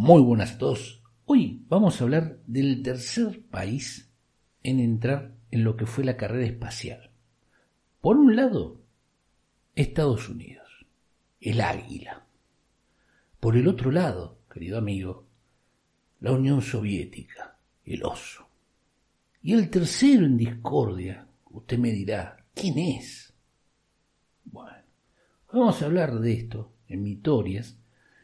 Muy buenas a todos. Hoy vamos a hablar del tercer país en entrar en lo que fue la carrera espacial. Por un lado, Estados Unidos, el águila. Por el otro lado, querido amigo, la Unión Soviética, el oso. Y el tercero en discordia, usted me dirá, ¿quién es? Bueno, vamos a hablar de esto en Mitorias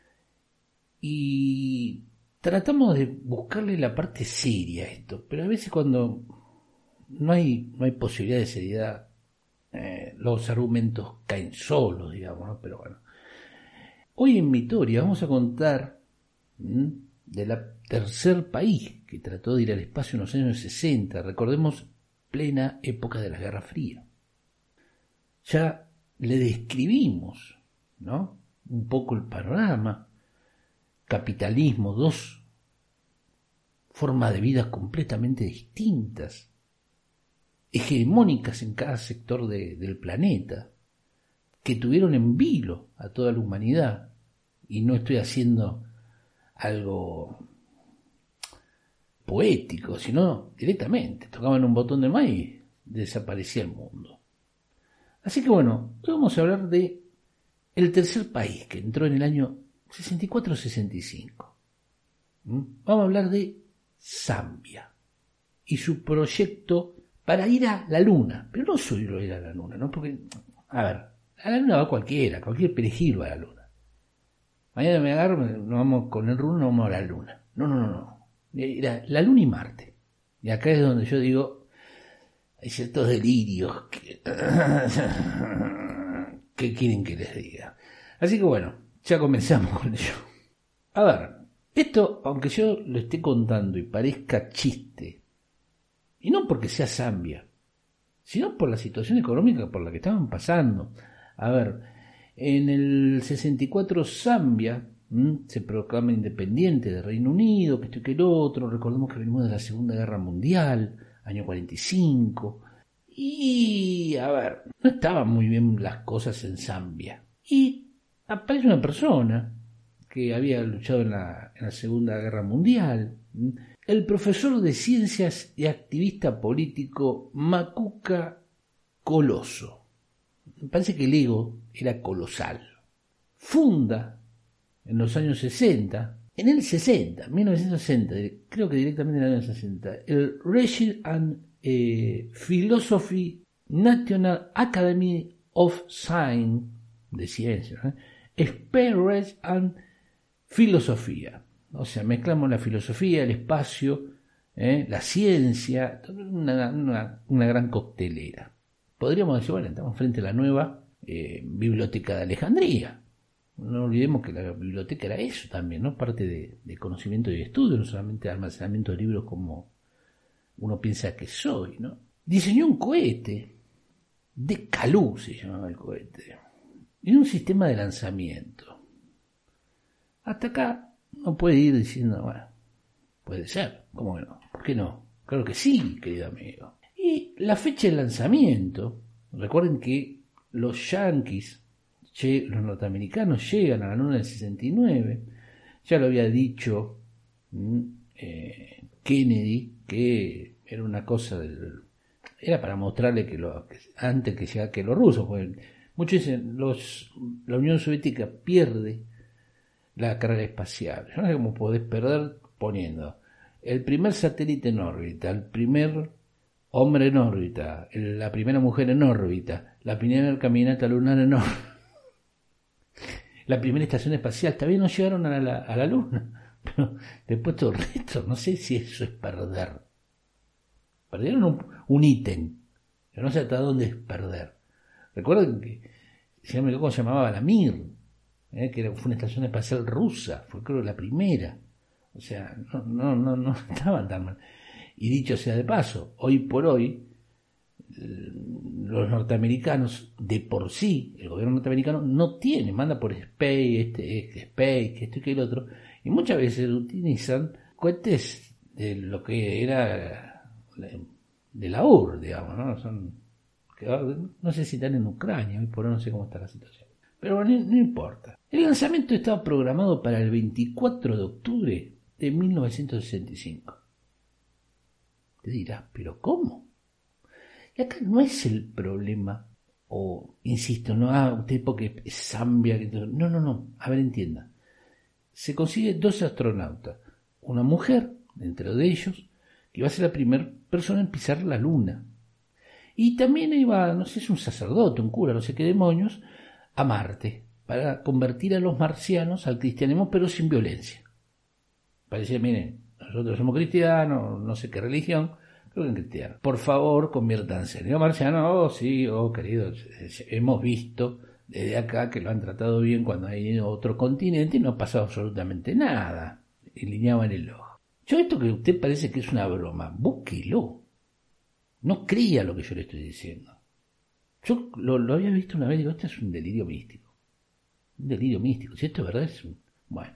y tratamos de buscarle la parte seria a esto, pero a veces cuando no hay posibilidad de seriedad, los argumentos caen solos, digamos, ¿no? Pero bueno, hoy en Mitoria vamos a contar de la tercer país que trató de ir al espacio en los años 60, recordemos, plena época de la Guerra Fría. Ya le describimos, ¿no?, un poco el panorama, capitalismo, dos formas de vida completamente distintas, hegemónicas en cada sector del planeta, que tuvieron en vilo a toda la humanidad, y no estoy haciendo algo poético, sino directamente, tocaban un botón de maíz y desaparecía el mundo. Así que bueno, hoy vamos a hablar de el tercer país que entró en el año 64-65. Vamos a hablar de Zambia y su proyecto para ir a la Luna, pero no solo ir a la Luna, ¿no? Porque, a ver, a la Luna va cualquiera, cualquier perejil va a la Luna. Mañana me agarro, nos vamos con el rumbo, nos vamos a la Luna. No. La Luna y Marte. Y acá es donde yo digo, hay ciertos delirios que quieren que les diga. Así que bueno, ya comenzamos con ello. A ver, esto, aunque yo lo esté contando y parezca chiste, y no porque sea Zambia, sino por la situación económica por la que estaban pasando. A ver, en el 64 Zambia se proclama independiente del Reino Unido, que esto y que el otro. Recordemos que venimos de la Segunda Guerra Mundial, año 45. Y, a ver, no estaban muy bien las cosas en Zambia. Y aparece una persona que había luchado en la Segunda Guerra Mundial, el profesor de ciencias y activista político Macuca Coloso. Me parece que el ego era colosal. Funda en los años 60, en el 60, 1960, creo que directamente en el año 60, el Research and Philosophy National Academy of Science, de ciencias, Space and Filosofía. O sea, mezclamos la filosofía, el espacio, la ciencia, una gran coctelera. Podríamos decir, bueno, estamos frente a la nueva Biblioteca de Alejandría. No olvidemos que la biblioteca era eso también, ¿no? Parte de conocimiento y de estudio, no solamente de almacenamiento de libros como uno piensa que soy, ¿no? Diseñó un cohete, de Calú se llamaba el cohete, y un sistema de lanzamiento. Hasta acá uno puede ir diciendo, bueno, puede ser, ¿cómo que no? ¿Por qué no? Claro que sí, querido amigo. Y la fecha de lanzamiento, recuerden que los yanquis, los norteamericanos llegan a la Luna del 69, ya lo había dicho Kennedy, que era una cosa era para mostrarle que antes que llegara que los rusos, pues, muchos dicen, la Unión Soviética pierde la carrera espacial. Yo no sé cómo podés perder poniendo el primer satélite en órbita, el primer hombre en órbita, la primera mujer en órbita, la primera caminata lunar en órbita, la primera estación espacial. Todavía no llegaron a la Luna, pero después todo el resto, no sé si eso es perder. Perdieron un ítem, pero no sé hasta dónde es perder. Recuerden que, si no me equivoco, se llamaba la Mir, que fue una estación espacial rusa, fue creo la primera. O sea, no estaban tan mal. Y dicho sea de paso, hoy por hoy, los norteamericanos, de por sí, el gobierno norteamericano no tiene, manda por Space, que esto y que el otro, y muchas veces utilizan cohetes de lo que era de la URSS, digamos, ¿no? No sé si están en Ucrania, hoy por hoy no sé cómo está la situación. Pero bueno, no importa. El lanzamiento estaba programado para el 24 de octubre de 1965. Te dirás, ¿pero cómo? Y acá no es el problema, o insisto, no, usted porque es Zambia, no, a ver, entienda. Se consigue 2 astronautas, una mujer, dentro de ellos, que iba a ser la primera persona en pisar la luna. Y también iba, no sé, es un sacerdote, un cura, no sé qué demonios, a Marte, para convertir a los marcianos al cristianismo, pero sin violencia. Parecía, miren, nosotros somos cristianos, no sé qué religión, creo que en cristiano. Por favor, conviértanse. Digo, marciano, sí, queridos, hemos visto desde acá que lo han tratado bien cuando hay ido a otro continente y no ha pasado absolutamente nada. Lineaban el ojo. Yo esto que usted parece que es una broma, búsquelo. No crea lo que yo le estoy diciendo. Yo lo había visto una vez y digo, esto es un delirio místico. Un delirio místico. Si esto es verdad, es un... Bueno.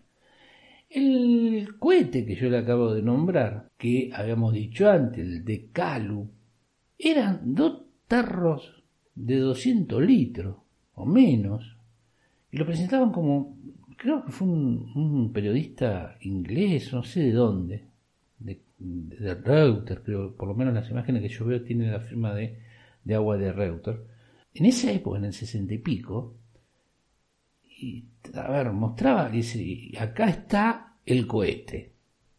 El cohete que yo le acabo de nombrar, que habíamos dicho antes, el de Kalu, eran 2 tarros de 200 litros o menos. Y lo presentaban como, creo que fue un periodista inglés, no sé de dónde, de Reuters, creo, por lo menos las imágenes que yo veo tienen la firma de agua de Reuters. En esa época, en el 60 y pico, y a ver, mostraba, dice, acá está el cohete.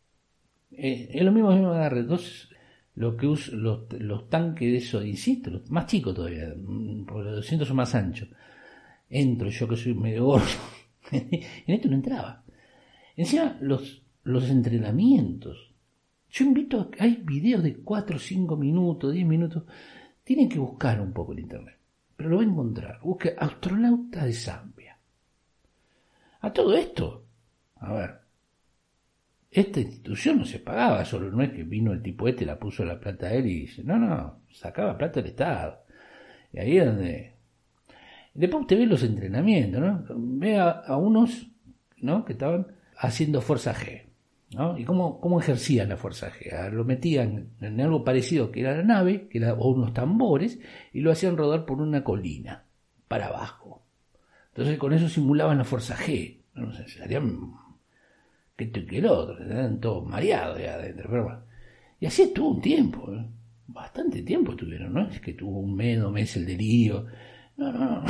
Es lo mismo que me agarré, lo que uso, los tanques de eso, insisto, los más chicos todavía, porque los 200 son más anchos. Entro, yo que soy medio gordo, en esto no entraba. Encima, los entrenamientos. Yo invito hay videos de 4, 5 minutos, 10 minutos. Tienen que buscar un poco el internet. Pero lo va a encontrar. Busque astronauta de Zambia. A todo esto, a ver, esta institución no se pagaba solo, no es que vino el tipo la puso la plata a él y dice, no, sacaba plata del Estado. Y ahí es donde... Después usted ve los entrenamientos, ¿no? Ve a unos, ¿no?, que estaban haciendo fuerza G, ¿no? Y cómo ejercían la fuerza G. Lo metían en algo parecido que era la nave, que era o unos tambores, y lo hacían rodar por una colina, para abajo. Entonces con eso simulaban la fuerza G. No sé, salían que esto y que el otro, estaban todos mareados ya adentro, pero bueno. Y así estuvo un tiempo, ¿eh? Bastante tiempo estuvieron, ¿no? Es que tuvo un mes, 2 meses el delirio. No.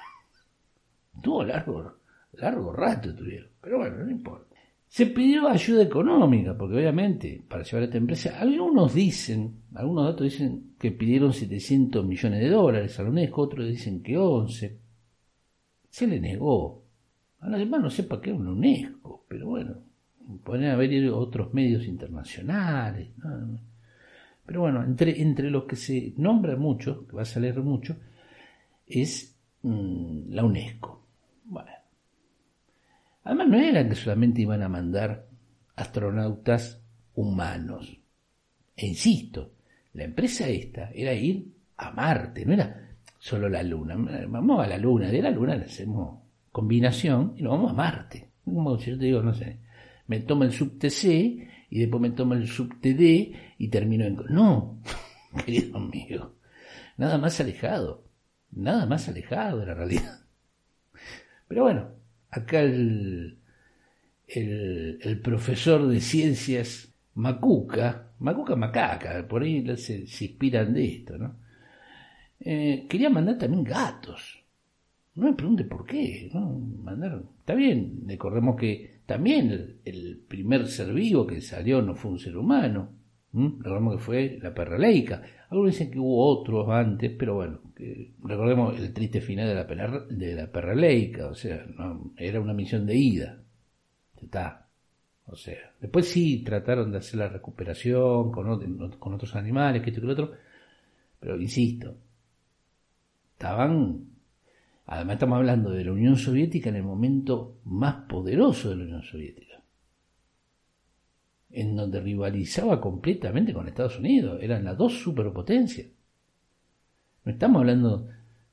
Tuvo largo rato estuvieron, pero bueno, no importa. Se pidió ayuda económica, porque obviamente, para llevar a esta empresa, algunos datos dicen que pidieron $700 millones a la UNESCO, otros dicen que 11. Se le negó. A los demás no sé para qué una UNESCO, pero bueno, podrían haber otros medios internacionales, ¿no? Pero bueno, entre los que se nombra mucho, que va a salir mucho, es la UNESCO. Bueno. Además no era que solamente iban a mandar astronautas humanos. E insisto, la empresa esta era ir a Marte, no era solo la Luna. Vamos a la Luna, de la Luna le hacemos combinación y nos vamos a Marte. Como si yo te digo, no sé, me tomo el subte C y después me tomo el subte D y termino en... No, querido amigo, nada más alejado de la realidad. Pero bueno, acá el profesor de ciencias Macuca, por ahí se inspiran de esto, ¿no? Quería mandar también gatos. No me pregunte por qué, ¿no? Está bien, recordemos que también el primer ser vivo que salió no fue un ser humano. Recordemos que fue la perra Leica. Algunos dicen que hubo otros antes, pero bueno, recordemos el triste final de la perra Leica, o sea, no, era una misión de ida. Está. O sea, después sí trataron de hacer la recuperación con otros animales, que esto y que lo otro, pero insisto, además estamos hablando de la Unión Soviética en el momento más poderoso de la Unión Soviética, en donde rivalizaba completamente con Estados Unidos, eran las 2 superpotencias. No estamos hablando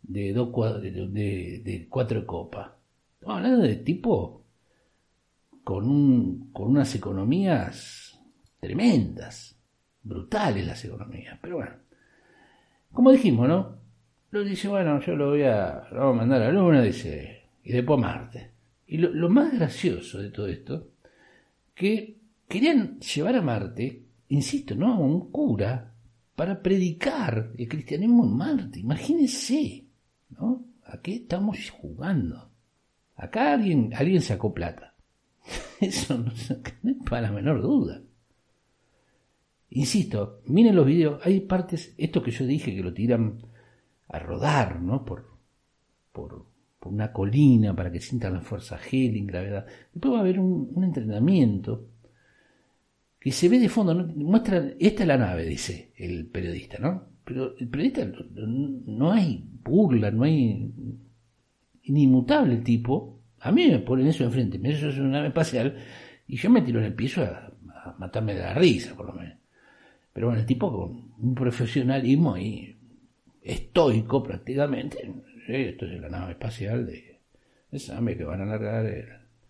de 4 copas, estamos hablando de tipo con unas economías tremendas, brutales las economías, pero bueno, como dijimos, ¿no? Lo dice, bueno, yo lo vamos a mandar a la Luna, dice, y después a Marte. Y lo más gracioso de todo esto, que querían llevar a Marte, insisto, ¿no?, a un cura para predicar el cristianismo en Marte. Imagínense, ¿no? ¿A qué estamos jugando? Acá alguien sacó plata. Eso no es para la menor duda. Insisto, miren los videos, hay partes, esto que yo dije que lo tiran a rodar, ¿no?, por una colina para que sientan la fuerza G, la gravedad. Después va a haber un entrenamiento que se ve de fondo, ¿no? Muestra, esta es la nave, dice el periodista, ¿no? Pero el periodista no hay burla, no hay inimutable el tipo. A mí me ponen eso enfrente, me dicen eso es una nave espacial y yo me tiro en el piso a matarme de la risa, por lo menos. Pero bueno, el tipo con un profesionalismo ahí estoico prácticamente. Esto es la nave espacial de SAME que van a largar en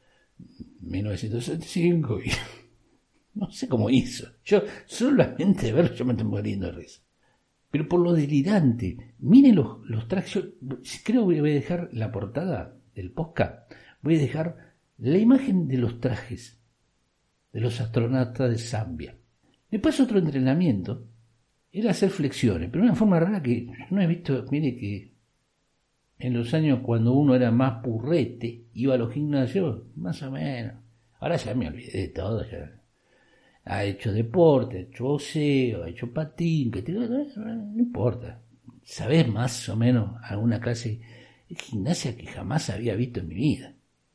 1965 y no sé cómo hizo. Yo solamente de verlo yo me estoy muriendo de risa. Pero por lo delirante, miren los trajes. Yo creo que voy a dejar la portada del podcast. Voy a dejar la imagen de los trajes de los astronautas de Zambia. Después otro entrenamiento era hacer flexiones, pero de una forma rara que yo no he visto. Mire que en los años cuando uno era más purrete, iba a los gimnasios, más o menos. Ahora ya me olvidé de todo, ya. Ha hecho deporte, ha hecho boxeo, ha hecho patín, no importa. Sabés más o menos alguna clase de gimnasia que jamás había visto en mi vida.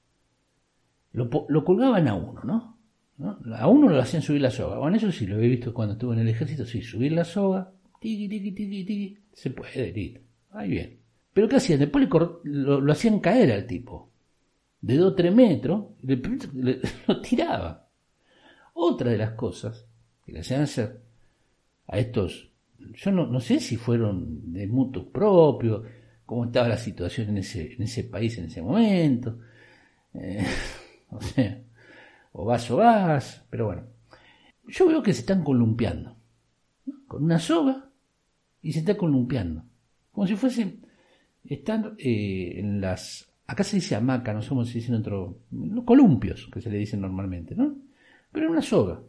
Lo colgaban a uno, ¿no? A uno lo hacían subir la soga. Bueno, eso sí lo he visto cuando estuve en el ejército, sí, subir la soga, tiqui, tiqui, tiqui, tiqui, se puede, listo. Ahí bien. Pero ¿qué hacían? Después lo hacían caer al tipo. De 2 o 3 metros, lo tiraba. Otra de las cosas que le hacían hacer a estos, yo no sé si fueron de mutuo propio, cómo estaba la situación en ese país en ese momento, o sea, o vas, pero bueno, yo veo que se están columpiando, ¿no?, con una soga y se están columpiando, como si fuesen, están en las, acá se dice hamaca, no sé cómo se dice en otro, los columpios que se le dicen normalmente, ¿no? Pero en una soga,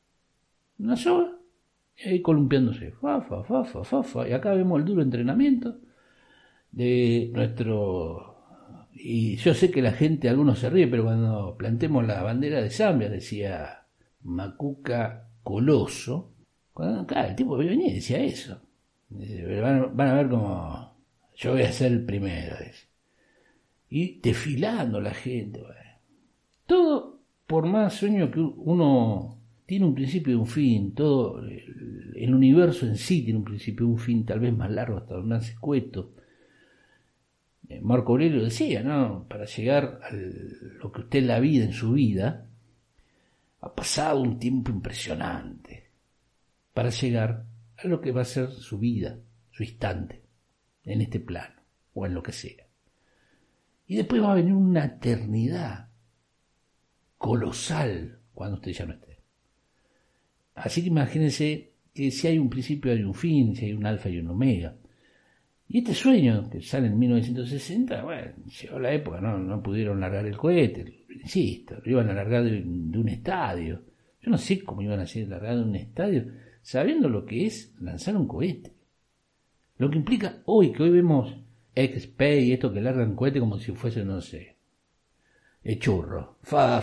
y ahí columpiándose, fa, y acá vemos el duro entrenamiento de nuestro, y yo sé que la gente, algunos se ríe, pero cuando plantemos la bandera de Zambia, decía Macuca Coloso, claro, el tipo venía y decía eso, van a ver como yo voy a ser el primero, dice. Y desfilando la gente, bueno. Todo por más sueño que uno tiene un principio y un fin, todo el universo en sí tiene un principio y un fin, tal vez más largo, hasta más escueto. Marco Aurelio decía, ¿no?, para llegar a lo que usted es la vida en su vida, ha pasado un tiempo impresionante para llegar a lo que va a ser su vida, su instante, en este plano, o en lo que sea. Y después va a venir una eternidad colosal cuando usted ya no esté. Así que imagínense que si hay un principio hay un fin, si hay un alfa y un omega. Y este sueño que sale en 1960, bueno, llegó la época, no pudieron largar el cohete, insisto, lo iban a largar de un estadio. Yo no sé cómo iban a ser largar de un estadio, sabiendo lo que es lanzar un cohete. Lo que implica hoy, que hoy vemos X-Space y esto que largan cohete como si fuese, no sé, el churro.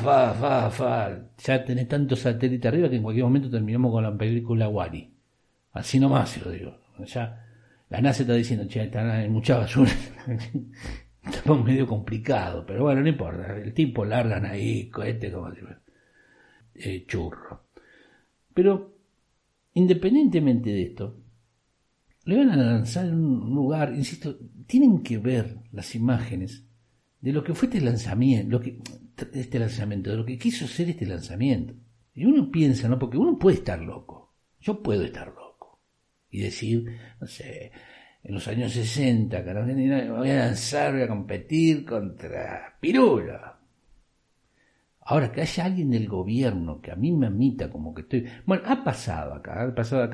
Ya tenés tantos satélites arriba que en cualquier momento terminamos con la película Wall-E. Así nomás se lo digo. Ya la NASA está diciendo, che, hay mucha basura. Estamos medio complicado, pero bueno, no importa. El tipo largan ahí cohete como si churro. Pero independientemente de esto, le van a lanzar en un lugar, insisto, tienen que ver las imágenes de lo que fue este lanzamiento, de lo que quiso ser este lanzamiento. Y uno piensa, ¿no? Porque uno puede estar loco. Yo puedo estar loco. Y decir, no sé, en los años 60, que me voy a lanzar, voy a competir contra Pirula. Ahora, que haya alguien del gobierno que a mí me admita como que estoy... Bueno, ha pasado acá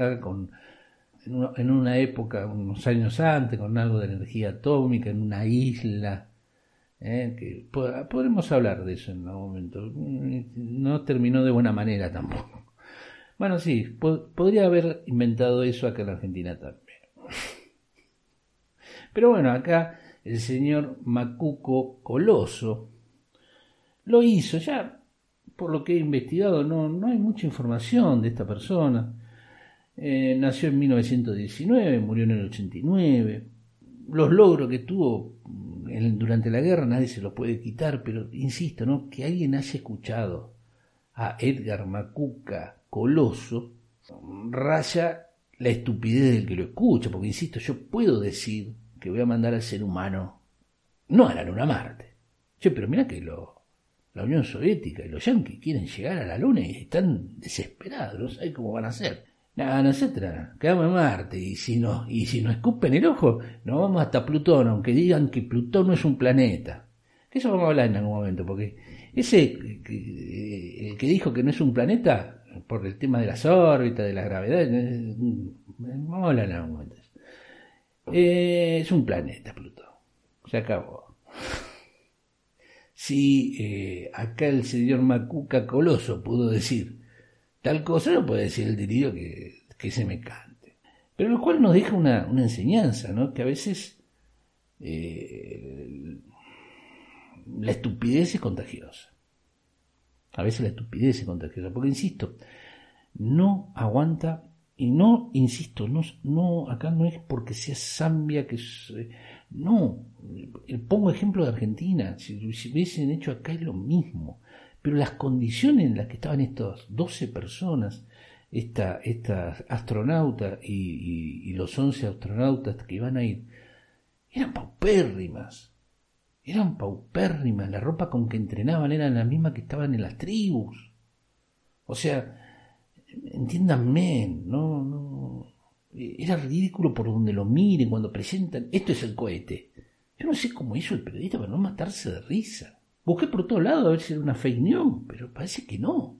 en una época, unos años antes, con algo de energía atómica, en una isla Que podremos hablar de eso en algún momento. No terminó de buena manera tampoco. Bueno, sí, podría haber inventado eso acá en la Argentina también. Pero bueno, acá el señor Macuco Coloso lo hizo. Ya, por lo que he investigado, no hay mucha información de esta persona. Nació en 1919, murió en el 89. Los logros que tuvo durante la guerra nadie se los puede quitar, pero insisto, ¿no? Que alguien haya escuchado a Edgar Macuca Coloso raya la estupidez del que lo escucha, porque insisto, yo puedo decir que voy a mandar al ser humano no a la Luna, a Marte. Che, pero mira que la Unión Soviética y los yanquis quieren llegar a la Luna y están desesperados, no saben cómo van a hacer. Nada, nosotros quedamos en Marte y si nos escupen el ojo, nos vamos hasta Plutón, aunque digan que Plutón no es un planeta. Que eso vamos a hablar en algún momento, porque el que dijo que no es un planeta, por el tema de las órbitas, de la gravedad, vamos a hablar en algún momento. Es un planeta Plutón, se acabó. Si acá el señor Macuca Coloso pudo decir tal cosa, no puede decir el delirio que se me cante. Pero lo cual nos deja una enseñanza, ¿no? Que a veces la estupidez es contagiosa. A veces la estupidez es contagiosa. Porque, insisto, no aguanta, y no, insisto, no acá no es porque sea Zambia, no. Pongo ejemplo de Argentina. Si hubiesen hecho acá es lo mismo. Pero las condiciones en las que estaban estas 12 personas, esta astronauta y los 11 astronautas que iban a ir, eran paupérrimas. La ropa con que entrenaban era la misma que estaban en las tribus. O sea, entiéndanme, no. Era ridículo por donde lo miren cuando presentan. Esto es el cohete. Yo no sé cómo hizo el periodista para no matarse de risa. Busqué por todos lados a ver si era una fake news, pero parece que no.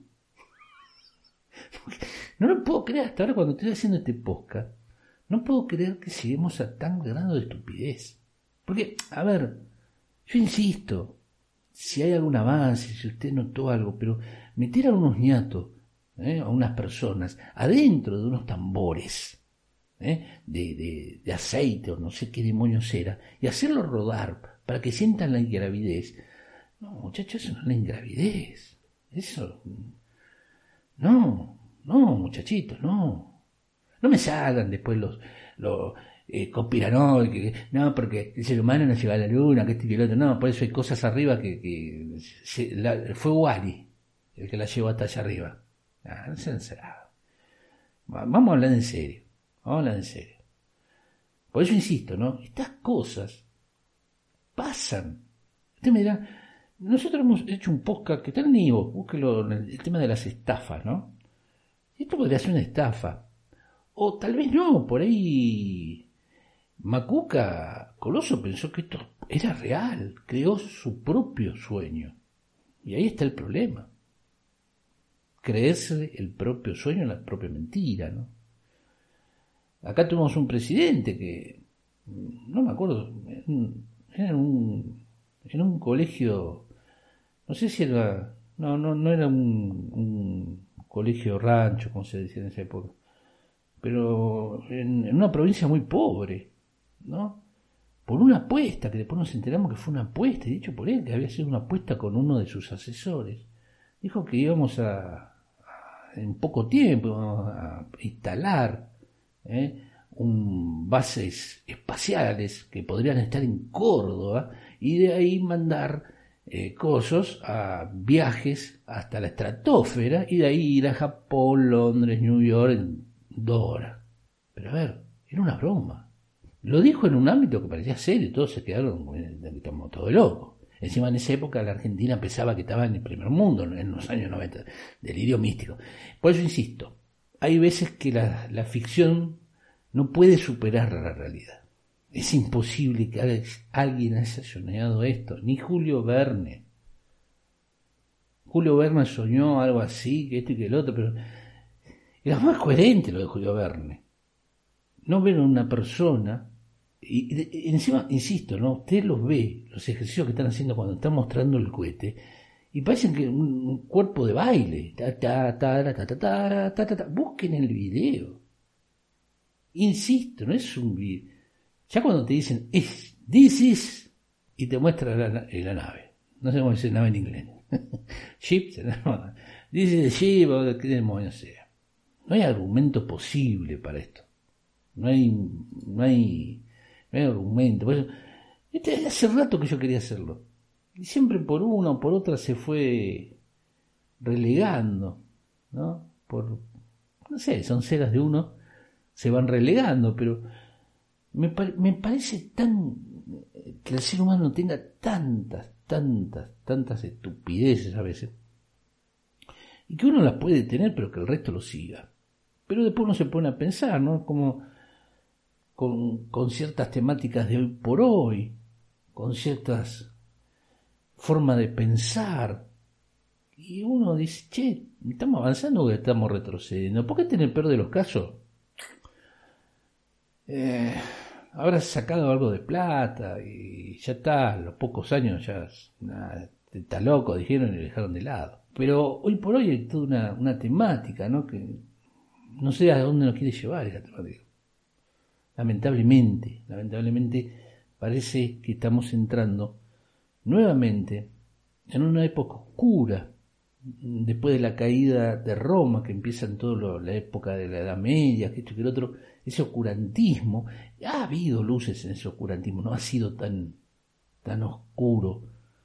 No lo puedo creer hasta ahora cuando estoy haciendo este podcast. No puedo creer que lleguemos a tan grado de estupidez. Porque, a ver, yo insisto, si hay algún avance, si usted notó algo, pero meter a unos ñatos, a unas personas, adentro de unos tambores, de aceite o no sé qué demonios era, y hacerlos rodar para que sientan la ingravidez. No, muchachos, eso no es la ingravidez. Eso. No, muchachitos, no. No me salgan después los conspiranoicos. No, porque el ser humano no llega a la luna, que este y que el otro. No, por eso hay cosas arriba fue Wally el que la llevó hasta allá arriba. No sean cerrados. Vamos a hablar en serio. Por eso insisto, ¿no? Estas cosas pasan. Usted me dirá, nosotros hemos hecho un podcast que está en Ivo, búsquelo, el tema de las estafas, ¿no? Esto podría ser una estafa. O tal vez no, por ahí Macuca Coloso pensó que esto era real, creó su propio sueño. Y ahí está el problema. Creerse el propio sueño, la propia mentira, ¿no? Acá tuvimos un presidente que, no me acuerdo, era en un colegio, no sé si era, no era un colegio rancho, como se decía en esa época, pero en una provincia muy pobre, ¿no? Por una apuesta, que después nos enteramos que fue una apuesta, y dicho por él, que había sido una apuesta con uno de sus asesores. Dijo que íbamos en poco tiempo, íbamos a instalar bases espaciales que podrían estar en Córdoba y de ahí mandar cosos a viajes hasta la estratosfera y de ahí ir a Japón, Londres, New York en 2 horas. Pero a ver, era una broma. Lo dijo en un ámbito que parecía serio, todos se quedaron como todo loco. Encima en esa época la Argentina pensaba que estaba en el primer mundo, en los años 90, delirio místico. Por eso insisto, hay veces que la ficción no puede superar la realidad. Es imposible que alguien haya soñado esto, ni Julio Verne. Julio Verne soñó algo así, que esto y que el otro, pero era más coherente lo de Julio Verne. No ver a una persona Y encima, insisto, ¿no? Usted los ve, los ejercicios que están haciendo cuando están mostrando el cohete, y parecen que un cuerpo de baile. Busquen el video. Insisto, no es un video. Ya cuando te dicen, this is, y te muestra la nave. No sé cómo dice nave en inglés. Ship, no. Dice ship, o qué demonios sea. No hay argumento posible para esto. No hay argumento. Por eso, hace rato que yo quería hacerlo. Y siempre por una o por otra se fue relegando, ¿no? No sé, son cegas de uno, se van relegando, pero me parece tan que el ser humano tenga tantas estupideces a veces, y que uno las puede tener, pero que el resto lo siga. Pero después uno se pone a pensar, ¿no? Como con ciertas temáticas de hoy por hoy, con ciertas formas de pensar, y uno dice, che, ¿estamos avanzando o estamos retrocediendo? ¿Por qué en el peor de los casos habrás sacado algo de plata y ya está, a los pocos años ya está loco, dijeron y lo dejaron de lado? Pero hoy por hoy hay toda una temática, ¿no? Que no sé a dónde nos quiere llevar esa temática. Lamentablemente parece que estamos entrando nuevamente en una época oscura, después de la caída de Roma, que empieza en toda la época de la Edad Media, que esto y que el otro, ese oscurantismo. Ha habido luces en ese oscurantismo, no ha sido tan oscuro,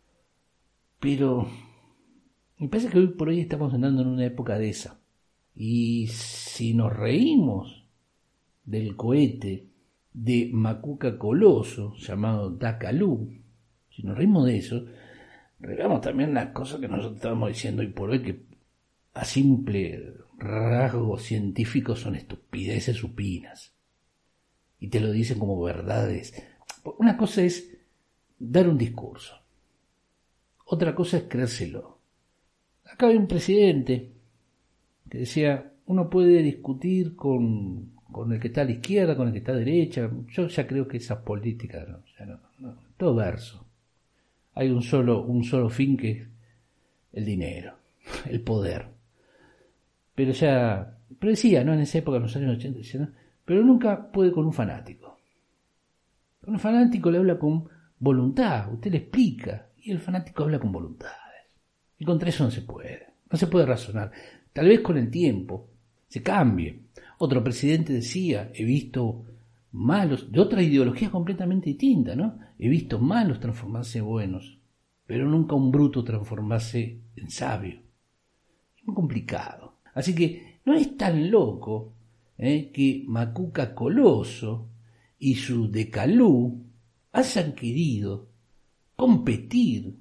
pero me parece que hoy por hoy estamos andando en una época de esa. Y si nos reímos del cohete de Macuca Coloso, llamado Dakalu, si nos reímos de eso, reveamos también las cosas que nosotros estamos diciendo hoy por hoy, que a simple rasgo científico son estupideces supinas. Y te lo dicen como verdades. Una cosa es dar un discurso. Otra cosa es creérselo. Acá hay un presidente que decía, uno puede discutir con el que está a la izquierda, con el que está a la derecha. Yo ya creo que esa política, no, todo verso. Hay un solo fin, que es el dinero, el poder. Pero decía, ¿no? En esa época, en los años 80, decía, ¿no? Pero nunca puede con un fanático. Con un fanático le habla con voluntad, usted le explica, y el fanático habla con voluntades. Y contra eso no se puede razonar. Tal vez con el tiempo se cambie. Otro presidente decía, he visto malos, de otra ideología completamente distinta, ¿no? He visto malos transformarse en buenos, pero nunca un bruto transformarse en sabio. Es muy complicado. Así que no es tan loco que Macuca Coloso y su Decalú hayan querido competir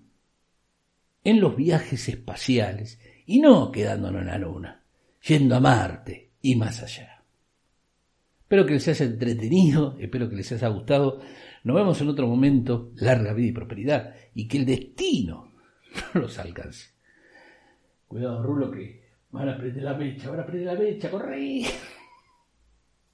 en los viajes espaciales, y no quedándonos en la Luna, yendo a Marte y más allá. Espero que les haya entretenido, espero que les haya gustado. Nos vemos en otro momento. Larga vida y prosperidad, y que el destino no los alcance. Cuidado, Rulo, que van a prender la mecha, corre.